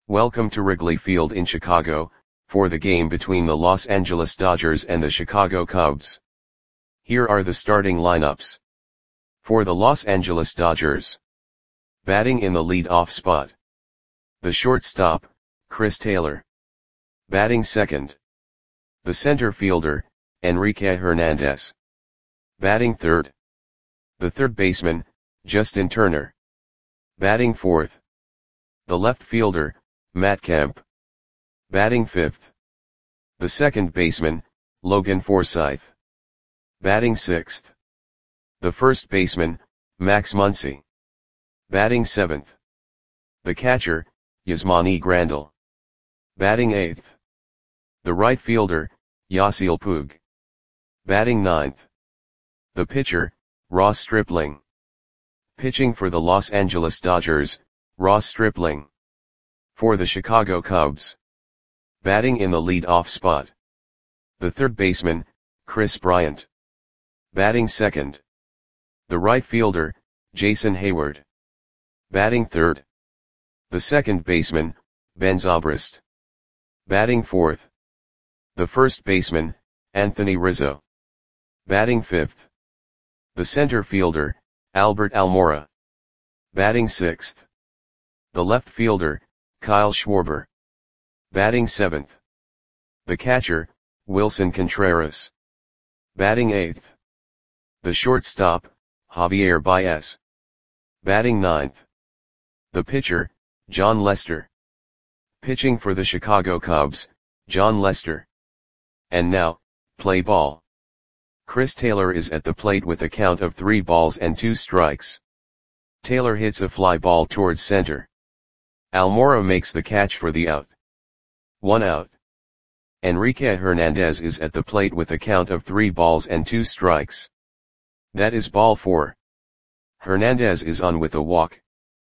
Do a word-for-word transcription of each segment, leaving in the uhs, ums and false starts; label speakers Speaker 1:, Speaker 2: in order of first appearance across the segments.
Speaker 1: Welcome to Wrigley Field in Chicago, for the game between the Los Angeles Dodgers and the Chicago Cubs. Here are the starting lineups. For the Los Angeles Dodgers. Batting in the lead-off spot. The shortstop, Chris Taylor. Batting second. The center fielder, Enrique Hernandez. Batting third. The third baseman, Justin Turner. Batting fourth. The left fielder, Matt Kemp. Batting fifth. The second baseman, Logan Forsythe. Batting sixth. The first baseman, Max Muncy. Batting seventh. The catcher, Yasmani Grandal. Batting eighth. The right fielder, Yasiel Puig. Batting ninth. The pitcher, Ross Stripling. Pitching for the Los Angeles Dodgers, Ross Stripling. For the Chicago Cubs. Batting in the lead-off spot. The third baseman, Kris Bryant. Batting second. The right fielder, Jason Heyward. Batting third. The second baseman, Ben Zobrist. Batting fourth. The first baseman, Anthony Rizzo. Batting fifth. The center fielder, Albert Almora. Batting sixth. The left fielder, Kyle Schwarber. Batting seventh. The catcher, Wilson Contreras. Batting eighth. The shortstop, Javier Baez. Batting ninth. The pitcher, Jon Lester. Pitching for the Chicago Cubs, Jon Lester. And now, play ball. Chris Taylor is at the plate with a count of three balls and two strikes. Taylor hits a fly ball towards center. Almora makes the catch for the out. One out. Enrique Hernandez is at the plate with a count of three balls and two strikes. That is ball four. Hernandez is on with a walk.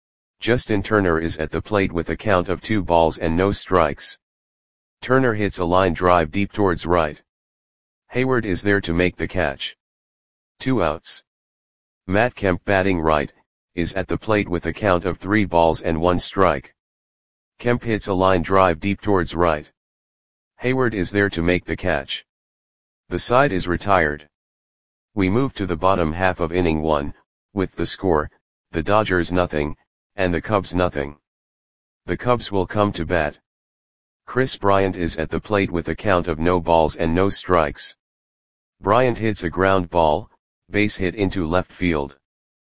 Speaker 1: Justin Turner is at the plate with a count of two balls and no strikes. Turner hits a line drive deep towards right. Heyward is there to make the catch. Two outs. Matt Kemp, batting right, is at the plate with a count of three balls and one strike. Kemp hits a line drive deep towards right. Heyward is there to make the catch. The side is retired. We move to the bottom half of inning one, with the score, the Dodgers nothing, and the Cubs nothing. The Cubs will come to bat. Kris Bryant is at the plate with a count of no balls and no strikes. Bryant hits a ground ball, base hit into left field.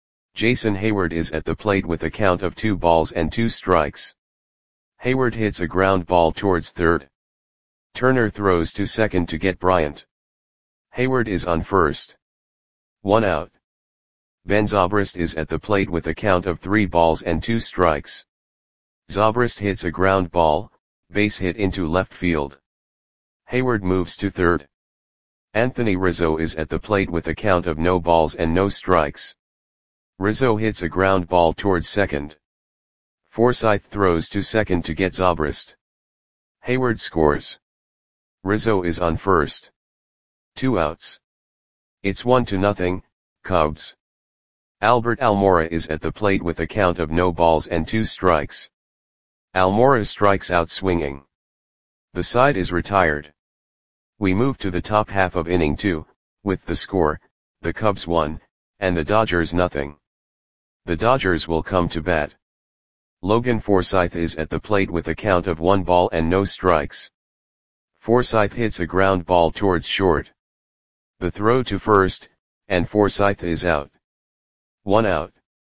Speaker 1: Jason Heyward is at the plate with a count of two balls and two strikes. Heyward hits a ground ball towards third. Turner throws to second to get Bryant. Heyward is on first. One out. Ben Zobrist is at the plate with a count of three balls and two strikes. Zobrist hits a ground ball, base hit into left field. Heyward moves to third. Anthony Rizzo is at the plate with a count of no balls and no strikes. Rizzo hits a ground ball towards second. Forsythe throws to second to get Zobrist. Heyward scores. Rizzo is on first. Two outs. It's one to nothing, Cubs. Albert Almora is at the plate with a count of no balls and two strikes. Almora strikes out swinging. The side is retired. We move to the top half of inning two, with the score, the Cubs one, and the Dodgers nothing. The Dodgers will come to bat. Logan Forsythe is at the plate with a count of one ball and no strikes. Forsythe hits a ground ball towards short. The throw to first, and Forsythe is out. One out.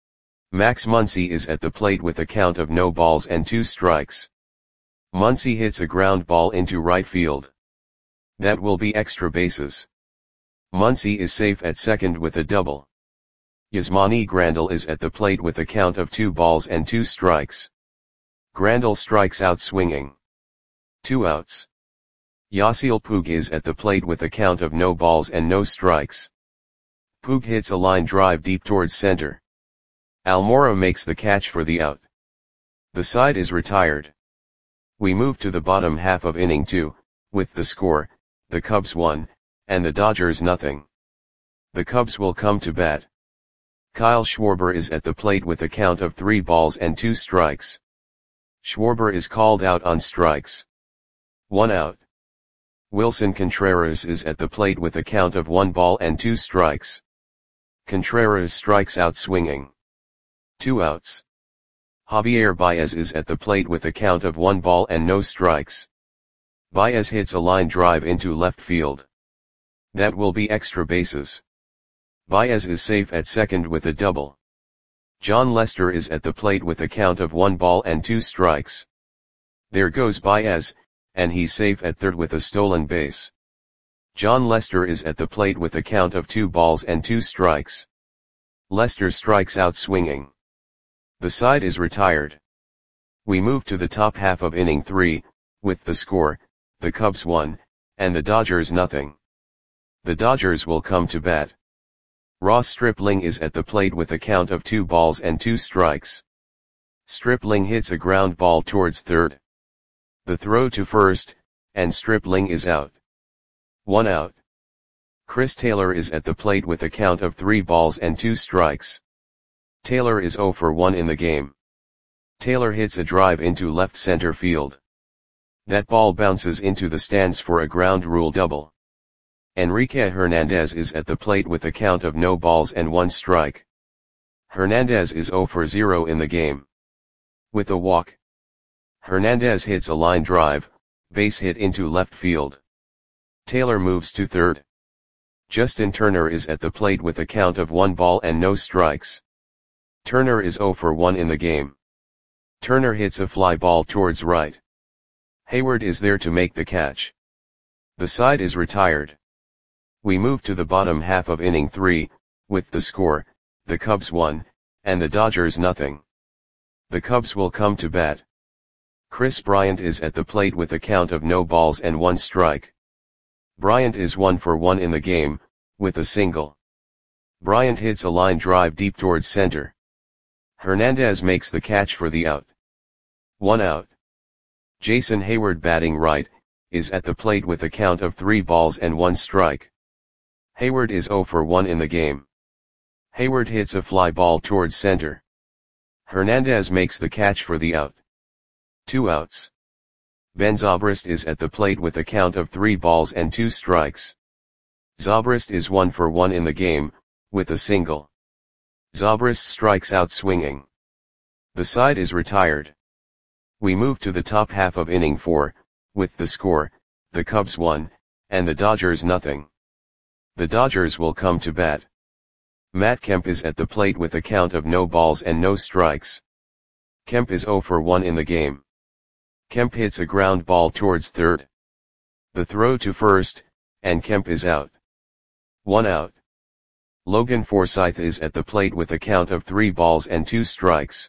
Speaker 1: Max Muncy is at the plate with a count of no balls and two strikes. Muncy hits a ground ball into right field. That will be extra bases. Muncy is safe at second with a double. Yasmani Grandal is at the plate with a count of two balls and two strikes. Grandal strikes out swinging. Two outs. Yasiel Puig is at the plate with a count of no balls and no strikes. Puig hits a line drive deep towards center. Almora makes the catch for the out. The side is retired. We move to the bottom half of inning two, with the score, the Cubs one, and the Dodgers nothing. The Cubs will come to bat. Kyle Schwarber is at the plate with a count of three balls and two strikes. Schwarber is called out on strikes. One out. Wilson Contreras is at the plate with a count of one ball and two strikes. Contreras strikes out swinging. Two outs. Javier Baez is at the plate with a count of one ball and no strikes. Baez hits a line drive into left field. That will be extra bases. Baez is safe at second with a double. John Lester is at the plate with a count of one ball and two strikes. There goes Baez, and he's safe at third with a stolen base. John Lester is at the plate with a count of two balls and two strikes. Lester strikes out swinging. The side is retired. We move to the top half of inning three, with the score, the Cubs one, and the Dodgers nothing. The Dodgers will come to bat. Ross Stripling is at the plate with a count of two balls and two strikes. Stripling hits a ground ball towards third. The throw to first, and Stripling is out. One out. Chris Taylor is at the plate with a count of three balls and two strikes. Taylor is oh for one in the game. Taylor hits a drive into left center field. That ball bounces into the stands for a ground rule double. Enrique Hernandez is at the plate with a count of no balls and one strike. Hernandez is oh for zero in the game. With a walk. Hernandez hits a line drive, base hit into left field. Taylor moves to third. Justin Turner is at the plate with a count of one ball and no strikes. Turner is oh for one in the game. Turner hits a fly ball towards right. Hayward is there to make the catch. The side is retired. We move to the bottom half of inning three, with the score, the Cubs one, and the Dodgers nothing. The Cubs will come to bat. Chris Bryant is at the plate with a count of no balls and one strike. Bryant is one for one in the game, with a single. Bryant hits a line drive deep towards center. Hernandez makes the catch for the out. One out. Jason Hayward, batting right, is at the plate with a count of three balls and one strike. Hayward is oh for one in the game. Hayward hits a fly ball towards center. Hernandez makes the catch for the out. Two outs. Ben Zobrist is at the plate with a count of three balls and two strikes. Zobrist is one for one in the game, with a single. Zobrist strikes out swinging. The side is retired. We move to the top half of inning four, with the score, the Cubs one, and the Dodgers nothing. The Dodgers will come to bat. Matt Kemp is at the plate with a count of no balls and no strikes. Kemp is oh for one in the game. Kemp hits a ground ball towards third. The throw to first, and Kemp is out. One out. Logan Forsythe is at the plate with a count of three balls and two strikes.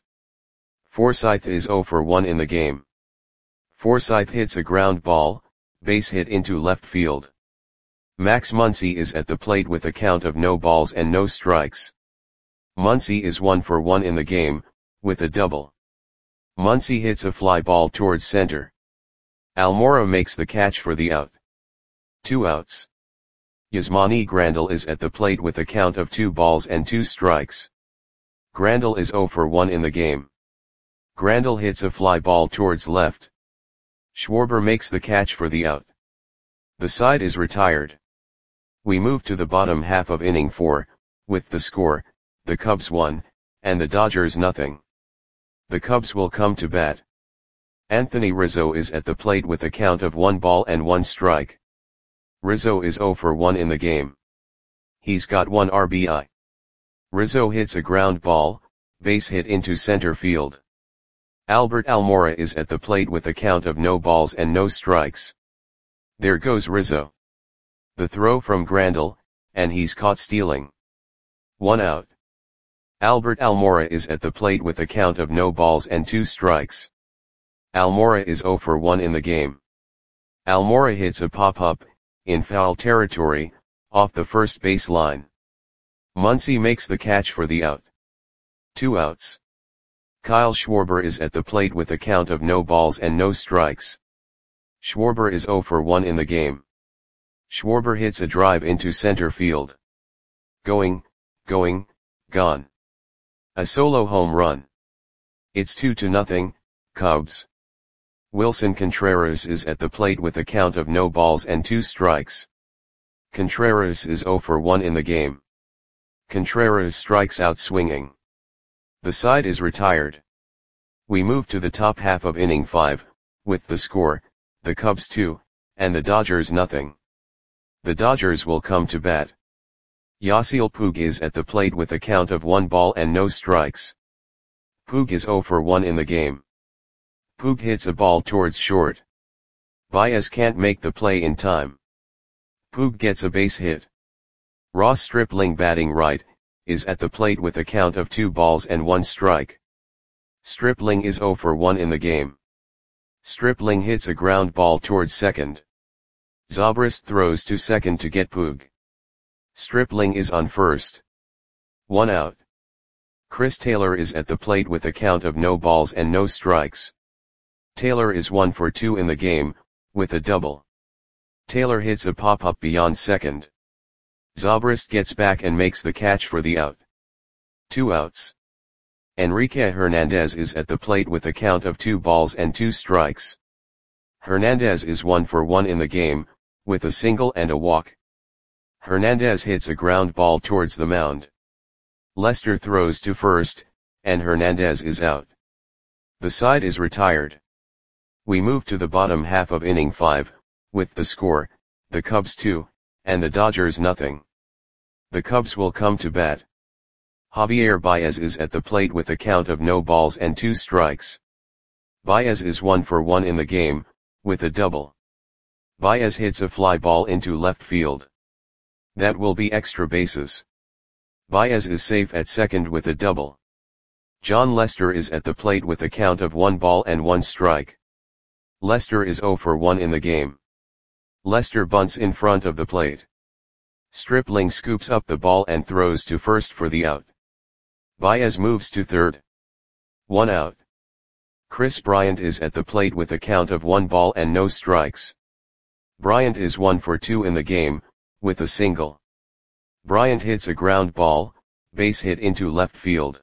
Speaker 1: Forsythe is oh for one in the game. Forsythe hits a ground ball, base hit into left field. Max Muncy is at the plate with a count of no balls and no strikes. Muncy is one for one in the game, with a double. Muncy hits a fly ball towards center. Almora makes the catch for the out. Two outs. Yasmani Grandal is at the plate with a count of two balls and two strikes. Grandal is oh for one in the game. Grandal hits a fly ball towards left. Schwarber makes the catch for the out. The side is retired. We move to the bottom half of inning four, with the score, the Cubs one, and the Dodgers nothing. The Cubs will come to bat. Anthony Rizzo is at the plate with a count of one ball and one strike. Rizzo is oh for one in the game. He's got one R B I. Rizzo hits a ground ball, base hit into center field. Albert Almora is at the plate with a count of no balls and no strikes. There goes Rizzo. The throw from Grandal, and he's caught stealing. One out. Albert Almora is at the plate with a count of no balls and two strikes. Almora is oh for one in the game. Almora hits a pop-up, in foul territory, off the first base line. Muncy makes the catch for the out. Two outs. Kyle Schwarber is at the plate with a count of no balls and no strikes. Schwarber is oh for one in the game. Schwarber hits a drive into center field. Going, going, gone. A solo home run. It's two to nothing, Cubs. Wilson Contreras is at the plate with a count of no balls and two strikes. Contreras is zero for one in the game. Contreras strikes out swinging. The side is retired. We move to the top half of inning five, with the score, the Cubs two, and the Dodgers nothing. The Dodgers will come to bat. Yasiel Puig is at the plate with a count of one ball and no strikes. Puig is zero for one in the game. Puig hits a ball towards short. Baez can't make the play in time. Puig gets a base hit. Ross Stripling, batting right, is at the plate with a count of two balls and one strike. Stripling is zero for one in the game. Stripling hits a ground ball towards second. Zobrist throws to second to get Puig. Stripling is on first. One out. Chris Taylor is at the plate with a count of no balls and no strikes. Taylor is one for two in the game, with a double. Taylor hits a pop-up beyond second. Zobrist gets back and makes the catch for the out. Two outs. Enrique Hernandez is at the plate with a count of two balls and two strikes. Hernandez is one for one in the game, with a single and a walk. Hernandez hits a ground ball towards the mound. Lester throws to first, and Hernandez is out. The side is retired. We move to the bottom half of inning five, with the score, the Cubs two, and the Dodgers nothing. The Cubs will come to bat. Javier Baez is at the plate with a count of no balls and two strikes. Baez is one for one in the game, with a double. Baez hits a fly ball into left field. That will be extra bases. Baez is safe at second with a double. John Lester is at the plate with a count of one ball and one strike. Lester is zero for one in the game. Lester bunts in front of the plate. Stripling scoops up the ball and throws to first for the out. Baez moves to third. One out. Chris Bryant is at the plate with a count of one ball and no strikes. Bryant is one for two in the game, with a single. Bryant hits a ground ball, base hit into left field.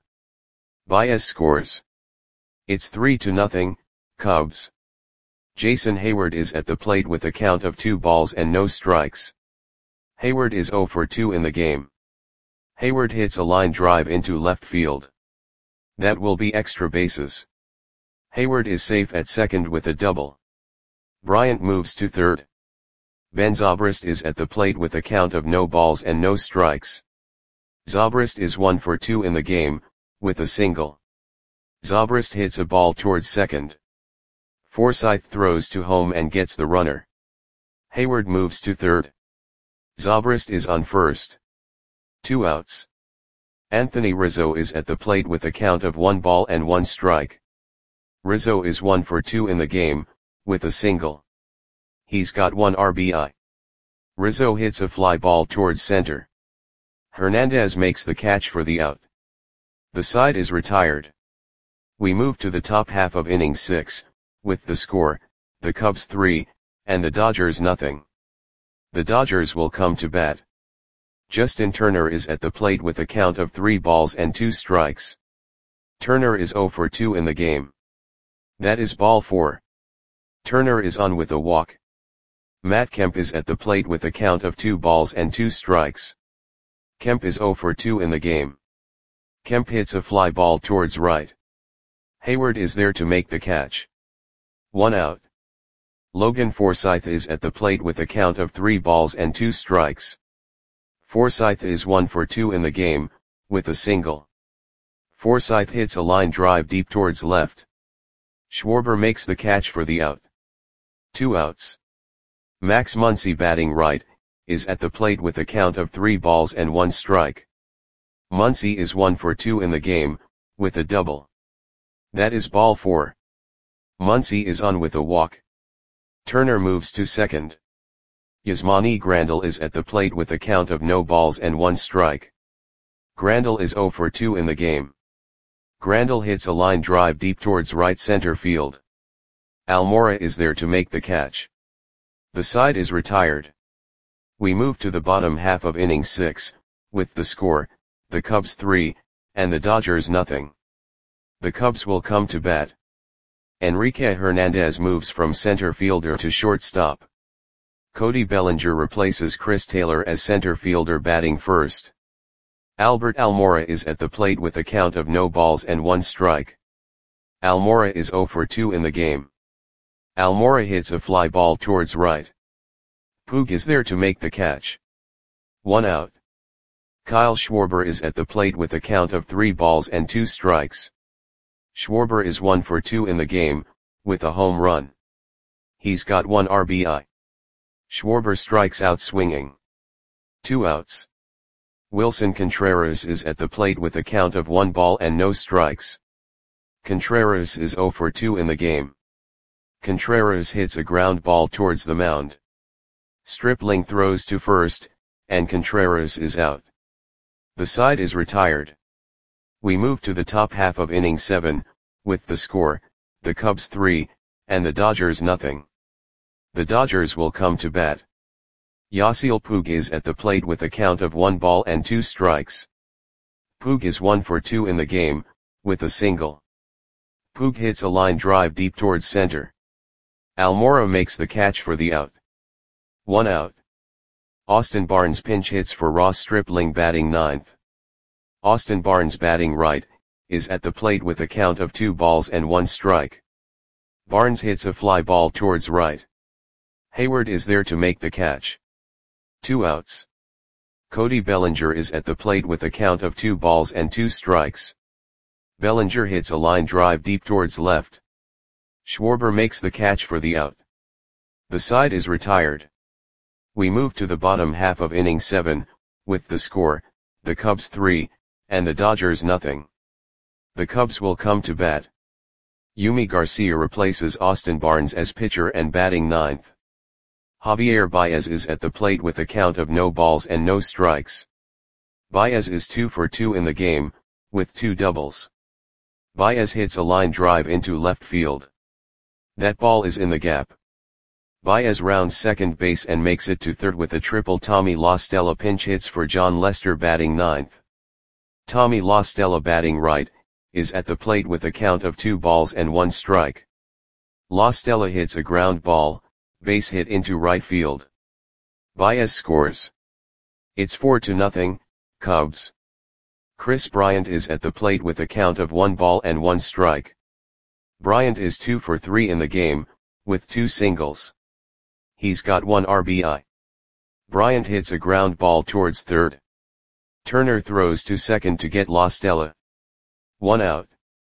Speaker 1: Baez scores. It's three to nothing, Cubs. Jason Hayward is at the plate with a count of two balls and no strikes. Hayward is zero for two in the game. Hayward hits a line drive into left field. That will be extra bases. Hayward is safe at second with a double. Bryant moves to third. Ben Zobrist is at the plate with a count of no balls and no strikes. Zobrist is one for two in the game, with a single. Zobrist hits a ball towards second. Forsythe throws to home and gets the runner. Hayward moves to third. Zobrist is on first. Two outs. Anthony Rizzo is at the plate with a count of one ball and one strike. Rizzo is one for two in the game, with a single. He's got one R B I. Rizzo hits a fly ball towards center. Hernandez makes the catch for the out. The side is retired. We move to the top half of inning six, with the score, the Cubs three, and the Dodgers nothing. The Dodgers will come to bat. Justin Turner is at the plate with a count of three balls and two strikes. Turner is zero for two in the game. That is ball four. Turner is on with a walk. Matt Kemp is at the plate with a count of two balls and two strikes. Kemp is zero for two in the game. Kemp hits a fly ball towards right. Hayward is there to make the catch. One out. Logan Forsythe is at the plate with a count of three balls and two strikes. Forsythe is one for two in the game, with a single. Forsythe hits a line drive deep towards left. Schwarber makes the catch for the out. Two outs. Max Muncy, batting right, is at the plate with a count of three balls and one strike. Muncy is one for two in the game, with a double. That is ball four. Muncy is on with a walk. Turner moves to second. Yasmani Grandal is at the plate with a count of no balls and one strike. Grandal is zero for two in the game. Grandal hits a line drive deep towards right center field. Almora is there to make the catch. The side is retired. We move to the bottom half of inning six, with the score, the Cubs three, and the Dodgers nothing. The Cubs will come to bat. Enrique Hernandez moves from center fielder to shortstop. Cody Bellinger replaces Chris Taylor as center fielder batting first. Albert Almora is at the plate with a count of no balls and one strike. Almora is zero for two in the game. Almora hits a fly ball towards right. Puig is there to make the catch. One out. Kyle Schwarber is at the plate with a count of three balls and two strikes. Schwarber is one for two in the game, with a home run. He's got one R B I. Schwarber strikes out swinging. Two outs. Wilson Contreras is at the plate with a count of one ball and no strikes. Contreras is zero for two in the game. Contreras hits a ground ball towards the mound. Stripling throws to first, and Contreras is out. The side is retired. We move to the top half of inning seven, with the score, the Cubs three, and the Dodgers nothing. The Dodgers will come to bat. Yasiel Puig is at the plate with a count of one ball and two strikes. Puig is one for two in the game, with a single. Puig hits a line drive deep towards center. Almora makes the catch for the out. One out. Austin Barnes pinch hits for Ross Stripling batting ninth. Austin Barnes batting right, is at the plate with a count of two balls and one strike. Barnes hits a fly ball towards right. Hayward is there to make the catch. Two outs. Cody Bellinger is at the plate with a count of two balls and two strikes. Bellinger hits a line drive deep towards left. Schwarber makes the catch for the out. The side is retired. We move to the bottom half of inning seven, with the score, the Cubs three, and the Dodgers nothing. The Cubs will come to bat. Yumi Garcia replaces Austin Barnes as pitcher and batting ninth. Javier Baez is at the plate with a count of no balls and no strikes. Baez is two for two in the game, with two doubles. Baez hits a line drive into left field. That ball is in the gap. Baez rounds second base and makes it to third with a triple. Tommy La Stella pinch hits for John Lester batting ninth. Tommy La Stella batting right, is at the plate with a count of two balls and one strike. La Stella hits a ground ball, base hit into right field. Baez scores. It's four to nothing, Cubs. Chris Bryant is at the plate with a count of one ball and one strike. Bryant is two for three in the game, with two singles. He's got one R B I. Bryant hits a ground ball towards third. Turner throws to second to get La Stella. One out.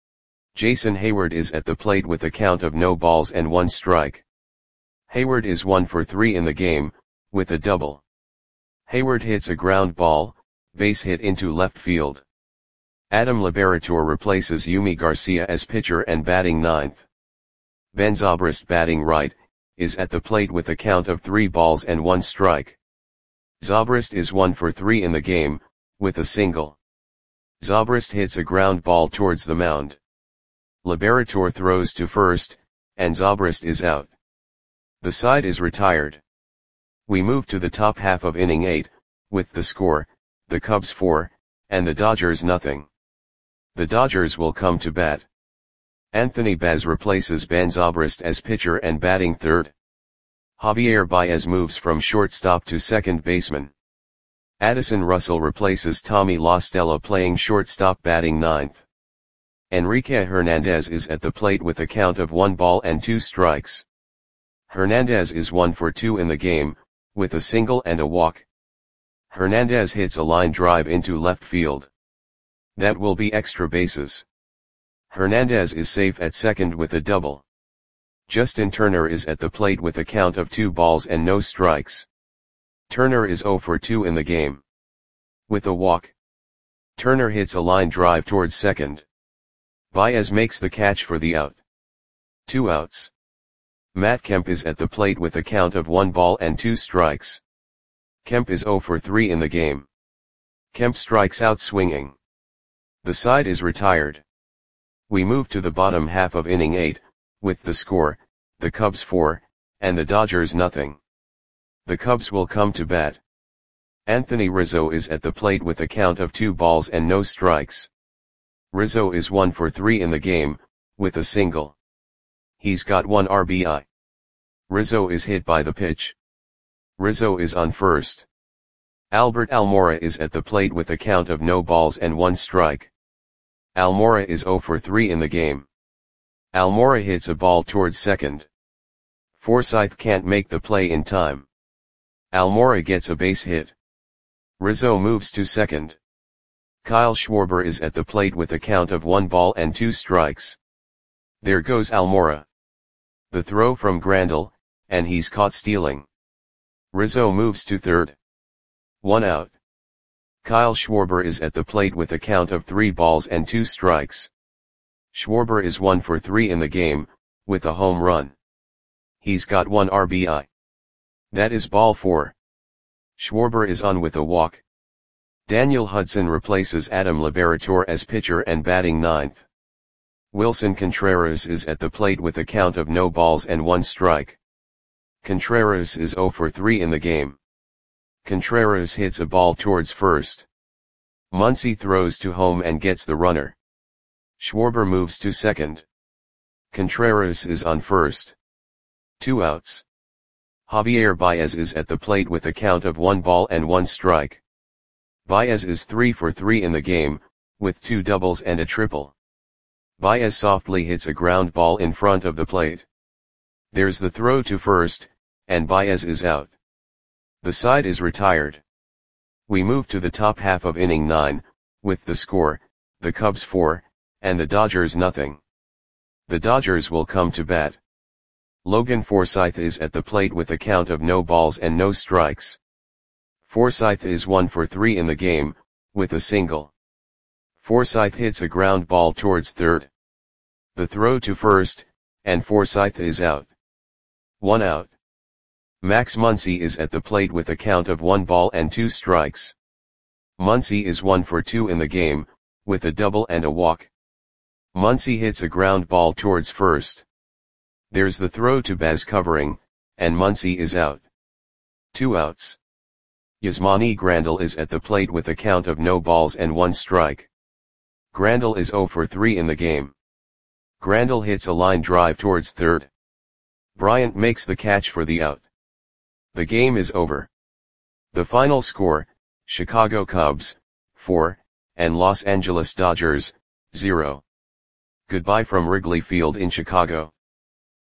Speaker 1: Jason Hayward is at the plate with a count of no balls and one strike. Hayward is one for three in the game, with a double. Hayward hits a ground ball, base hit into left field. Adam Liberator replaces Yumi Garcia as pitcher and batting ninth. Ben Zobrist batting right, is at the plate with a count of three balls and one strike. Zobrist is one for three in the game, with a single. Zobrist hits a ground ball towards the mound. Liberator throws to first, and Zobrist is out. The side is retired. We move to the top half of inning eight, with the score, the Cubs four, and the Dodgers nothing. The Dodgers will come to bat. Anthony Baez replaces Ben Zobrist as pitcher and batting third. Javier Baez moves from shortstop to second baseman. Addison Russell replaces Tommy La Stella playing shortstop batting ninth. Enrique Hernandez is at the plate with a count of one ball and two strikes. Hernandez is one for two in the game, with a single and a walk. Hernandez hits a line drive into left field. That will be extra bases. Hernandez is safe at second with a double. Justin Turner is at the plate with a count of two balls and no strikes. Turner is zero for two in the game. With a walk. Turner hits a line drive towards second. Baez makes the catch for the out. Two outs. Matt Kemp is at the plate with a count of one ball and two strikes. Kemp is zero for three in the game. Kemp strikes out swinging. The side is retired. We move to the bottom half of inning eight, with the score, the Cubs four, and the Dodgers nothing. The Cubs will come to bat. Anthony Rizzo is at the plate with a count of two balls and no strikes. Rizzo is one for three in the game, with a single. He's got one R B I. Rizzo is hit by the pitch. Rizzo is on first. Albert Almora is at the plate with a count of no balls and one strike. Almora is zero for three in the game. Almora hits a ball towards second. Forsythe can't make the play in time. Almora gets a base hit. Rizzo moves to second. Kyle Schwarber is at the plate with a count of one ball and two strikes. There goes Almora. The throw from Grandal, and he's caught stealing. Rizzo moves to third. One out. Kyle Schwarber is at the plate with a count of three balls and two strikes. Schwarber is one for three in the game, with a home run. He's got one R B I. That is ball four. Schwarber is on with a walk. Daniel Hudson replaces Adam Liberatore as pitcher and batting ninth. Wilson Contreras is at the plate with a count of no balls and one strike. Contreras is zero for three in the game. Contreras hits a ball towards first. Muncy throws to home and gets the runner. Schwarber moves to second. Contreras is on first. Two outs. Javier Baez is at the plate with a count of one ball and one strike. Baez is three for three in the game, with two doubles and a triple. Baez softly hits a ground ball in front of the plate. There's the throw to first, and Baez is out. The side is retired. We move to the top half of inning nine, with the score, the Cubs four, and the Dodgers nothing. The Dodgers will come to bat. Logan Forsythe is at the plate with a count of no balls and no strikes. Forsythe is one for three in the game, with a single. Forsythe hits a ground ball towards third. The throw to first, and Forsythe is out. One out. Max Muncy is at the plate with a count of one ball and two strikes. Muncy is one for two in the game, with a double and a walk. Muncy hits a ground ball towards first. There's the throw to Baz covering, and Muncy is out. Two outs. Yasmani Grandal is at the plate with a count of no balls and one strike. Grandal is zero for three in the game. Grandal hits a line drive towards third. Bryant makes the catch for the out. The game is over. The final score, Chicago Cubs, four, and Los Angeles Dodgers, zero. Goodbye from Wrigley Field in Chicago.